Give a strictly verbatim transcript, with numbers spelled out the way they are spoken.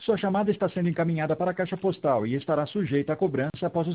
Sua chamada está sendo encaminhada para a caixa postal e estará sujeita a cobrança após o